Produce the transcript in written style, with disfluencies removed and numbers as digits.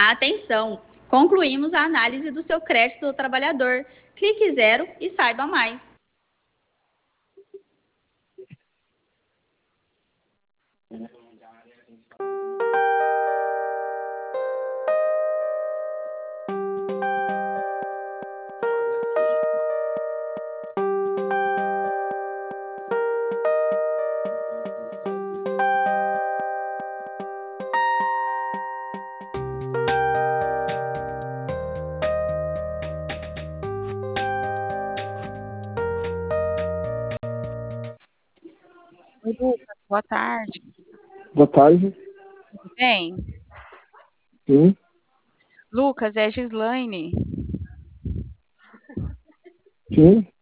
Atenção! Concluímos a análise do seu crédito do trabalhador. Clique zero e saiba mais. Oi, Lucas, boa tarde. Boa tarde. Tudo bem? Sim, Lucas, é Gislaine. sim.